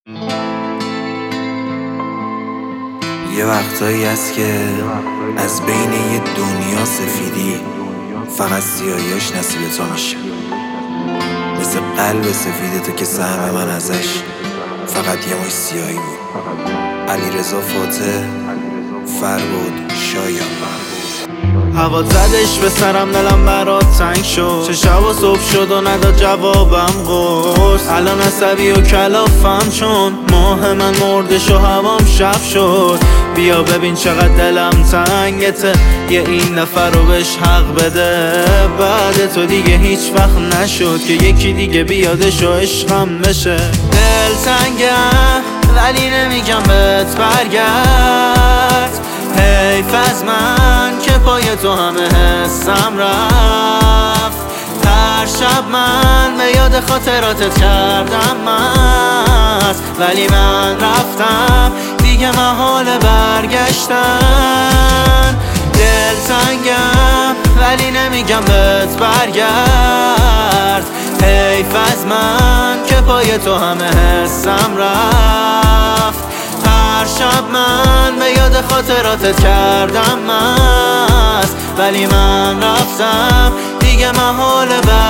یه وقتایی هست که از بین یه دنیا سفیدی فقط سیاهیاش نصیب تو میشه، مثل قلب سفیدتو که سهم من ازش فقط یه مش سیاهی بود. علیرضا فاتح، فربود، شایان. هوا زدش به سرم، دلم برات تنگ شد. چه شب و صبح شد و نداد جوابم قرص. الان عصبی و کلافم چون ماه من مردش و هوام شب شد. بیا ببین چقدر دلم تنگته، یه این نفر رو بهش حق بده. بعد تو دیگه هیچ وقت نشد که یکی دیگه بیادش و عشقم بشه. دل تنگم ولی نمیگم بهت برگرد. حیف از من که پای تو همه حسم رفت. هر شب من به یاد خاطراتت کردم مست، ولی من رفتم دیگه محال برگشتن. دل تنگم ولی نمیگم بهت برگرد. حیف از من که پای تو همه حسم رفت. هر شب من به یاد خاطراتت کردم مست، ولی من رفتم دیگه محال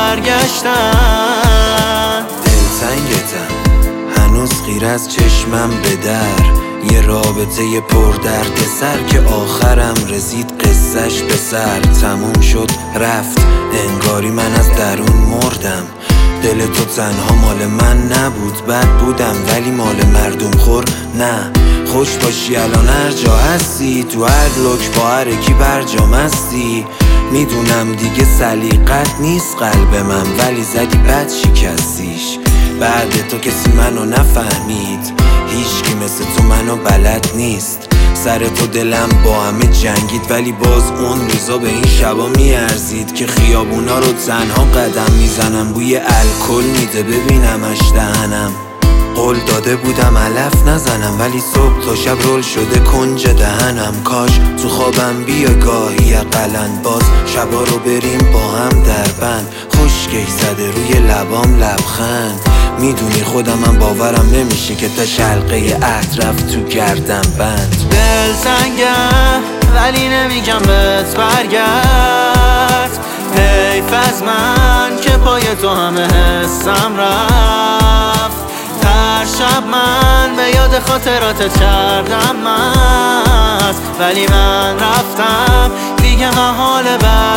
برگشتن. دلتنگتم هنوز غیر از چشمم به در، یه رابطه پر درد سر که آخرم رسید قصهش به سر. تموم شد رفت، انگاری من از درون مردم. دل تو تنها مال من نبود، بد بودم ولی مال مردم خور نه. خوش باشی الان هر جا هستی، تو هر لوک با هر کی برجام هستی. میدونم دیگه سلیقت نیست قلب من، ولی زدی بد شکستیش. بعد تو کسی منو نفهمید، هیچکی مثل تو منو بلد نیست. سر تو دلم با همه جنگید، ولی باز اون روزا به این شبا میارزید که خیابونا رو تنها قدم میزنم. بوی الکل میده ببینمش دهنم. قول داده بودم علف نزنم، ولی صبح تا شب رول شده کنج دهنم. کاش تو خوابم بیا گاهی اقلن، باز شبا رو بریم با هم در بند. خشکش زده روی لبام لبخند. میدونی خودم باورم نمیشه که تا شلقه اطرف تو گردم بند. دل تنگم ولی نمیگم بهت برگرد. حیف از من که پای تو همه حسم رفت. هر شب من به یاد خاطراتت کردم مست، ولی من رفتم دیگه محال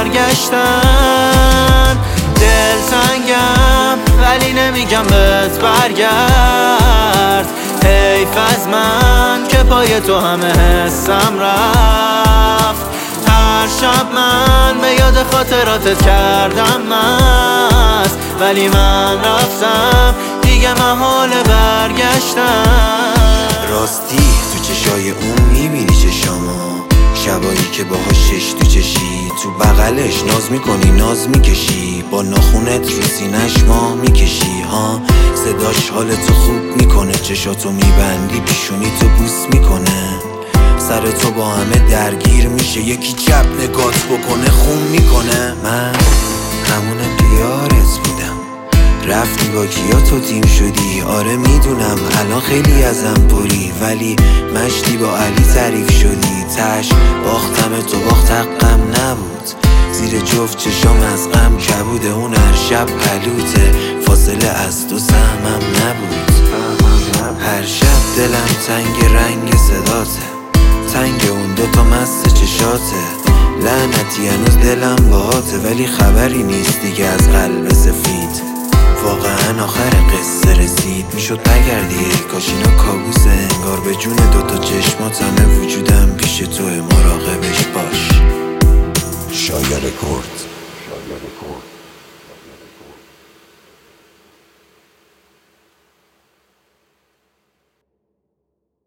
برگشتن. دل تنگم ولی نمیگم بهت برگرد. حیف از من که پای تو همه حسم رفت. هر شب من به یاد خاطراتت کردم مست، ولی من رفتم دیگه محال برگشتن. راستی تو چشای اون میبینی چشامو، شبایی که باهاش چش تو چشی. تو بغلش ناز میکنی ناز میکشی، با ناخونت رو سینش ماه میکشی ها. صداش حالتو خوب میکنه، چشاتو میبندی پیشونی تو بوس میکنه. سر تو با همه درگیر میشه، یکی چپ نگات بکنه خون میکنه. من همونم که یارت بودم، رفتی با کیا تو تیم شدی. آره میدونم الان خیلی ازم پری، ولی مشتی با علی تعریف شدی. تش باختم تو باخت حقم نبود، زیر جفت چشام از غم کبوده. اون هر شب پلوته، فاصله از تو سهمم نبود. هر شب دلم تنگ رنگ صداته، تنگ اون دوتا مست چشاته. لعنتی هنوز دلم باهاته، ولی خبری نیست دیگه از قلب سفید. واقعا آخر قصه رسید، میشد نگردی کاش اینا کابوسه. انگار به جون دوتا چشمات همه وجودم پیش توه، مراقبش باش. شایان کرد.